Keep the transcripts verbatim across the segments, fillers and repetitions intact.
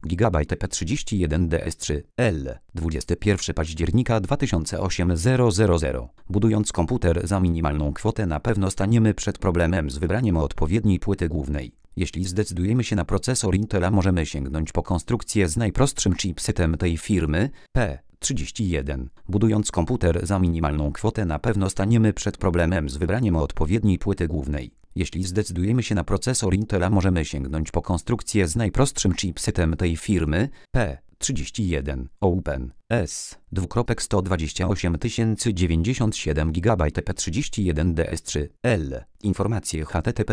giga P trzydzieści jeden D S trzy L dwudziestego pierwszego października dwa tysiące osiemnastego. Budując komputer za minimalną kwotę na pewno staniemy przed problemem z wybraniem odpowiedniej płyty głównej. Jeśli zdecydujemy się na procesor Intela, możemy sięgnąć po konstrukcję z najprostszym chipsetem tej firmy P trzydzieści jeden. Budując komputer za minimalną kwotę na pewno staniemy przed problemem z wybraniem odpowiedniej płyty głównej. Jeśli zdecydujemy się na procesor Intela, możemy sięgnąć po konstrukcję z najprostszym chipsetem tej firmy P trzydzieści jeden. Open S sto dwadzieścia osiem tysięcy dziewięćdziesiąt siedem giga P trzydzieści jeden D S trzy L. Informacje http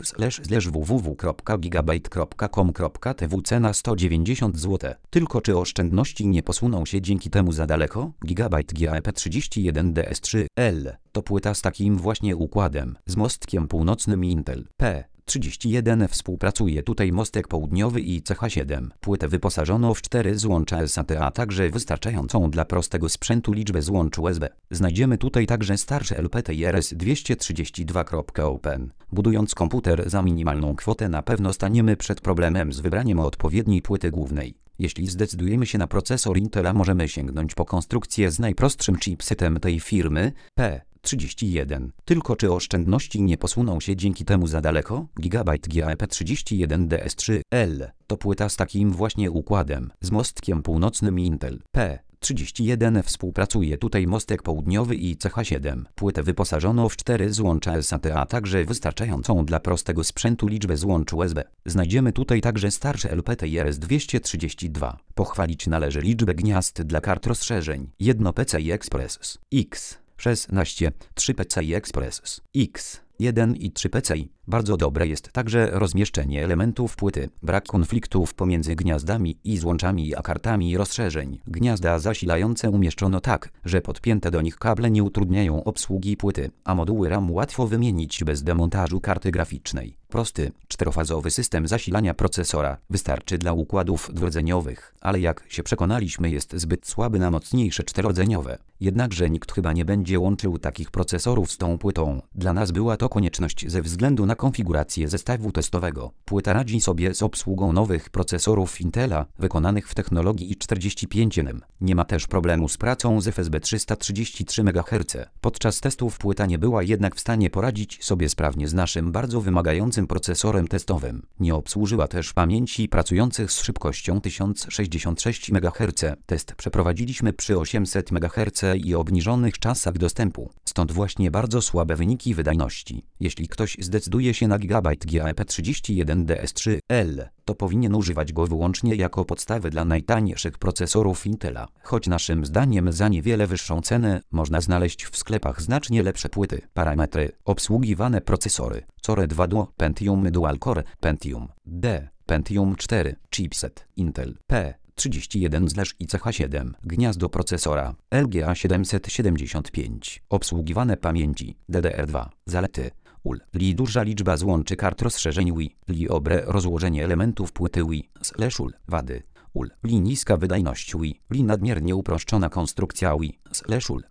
www kropka gigabyte kropka com kropka tw. Cena sto dziewięćdziesiąt złotych. Tylko czy oszczędności nie posuną się dzięki temu za daleko? Gigabyte P trzydzieści jeden D S trzy L to płyta z takim właśnie układem, z mostkiem północnym Intel P trzydzieści jeden. Współpracuje tutaj mostek południowy i C H siedem. Płytę wyposażono w cztery złącza S A T, a także wystarczającą dla prostego sprzętu liczbę złącz U S B. Znajdziemy tutaj także starsze L P T I R S dwieście trzydzieści dwa. Open. Budując komputer za minimalną kwotę na pewno staniemy przed problemem z wybraniem odpowiedniej płyty głównej. Jeśli zdecydujemy się na procesor Intela, możemy sięgnąć po konstrukcję z najprostszym chipsetem tej firmy P trzydzieści jeden. Tylko czy oszczędności nie posuną się dzięki temu za daleko? Gigabyte P trzydzieści jeden D S trzy L to płyta z takim właśnie układem, z mostkiem północnym Intel P trzydzieści jeden. Współpracuje tutaj mostek południowy i C H siedem. Płytę wyposażono w cztery złącza S A T, a także wystarczającą dla prostego sprzętu liczbę złącz U S B. Znajdziemy tutaj także starsze L P T I R S dwieście trzydzieści dwa. Pochwalić należy liczbę gniazd dla kart rozszerzeń. jedno P C I Express X szesnaście, trzy P C I Express X jeden i trzy P C I. Bardzo dobre jest także rozmieszczenie elementów płyty. Brak konfliktów pomiędzy gniazdami i złączami a kartami rozszerzeń. Gniazda zasilające umieszczono tak, że podpięte do nich kable nie utrudniają obsługi płyty, a moduły RAM łatwo wymienić bez demontażu karty graficznej. Prosty, czterofazowy system zasilania procesora wystarczy dla układów dwurdzeniowych, ale jak się przekonaliśmy, jest zbyt słaby na mocniejsze czterodzeniowe. Jednakże nikt chyba nie będzie łączył takich procesorów z tą płytą. Dla nas była to konieczność ze względu na konfigurację zestawu testowego. Płyta radzi sobie z obsługą nowych procesorów Intela, wykonanych w technologii i czterdzieści pięć N M. Nie ma też problemu z pracą z F S B trzysta trzydzieści trzy megaherce. Podczas testów płyta nie była jednak w stanie poradzić sobie sprawnie z naszym bardzo wymagającym procesorem testowym. Nie obsłużyła też pamięci pracujących z szybkością tysiąc sześćdziesiąt sześć megaherców. Test przeprowadziliśmy przy osiemset megaherców i obniżonych czasach dostępu. Stąd właśnie bardzo słabe wyniki wydajności. Jeśli ktoś zdecyduje się na Gigabyte P trzydzieści jeden D S trzy L, to powinien używać go wyłącznie jako podstawy dla najtańszych procesorów Intela. Choć naszym zdaniem za niewiele wyższą cenę można znaleźć w sklepach znacznie lepsze płyty. Parametry. Obsługiwane procesory. Core dwa Duo, Pentium Dual Core, Pentium D, Pentium cztery, chipset Intel P trzydzieści jeden i C H siedem. Gniazdo procesora L G A siedemset siedemdziesiąt pięć. Obsługiwane pamięci D D R dwa. Zalety U L. Li duża liczba złączy kart rozszerzeń U I. Li obre rozłożenie elementów płyty U I. Slash U L. Wady U L. Li niska wydajność U I. Li nadmiernie uproszczona konstrukcja U I. Slash U L.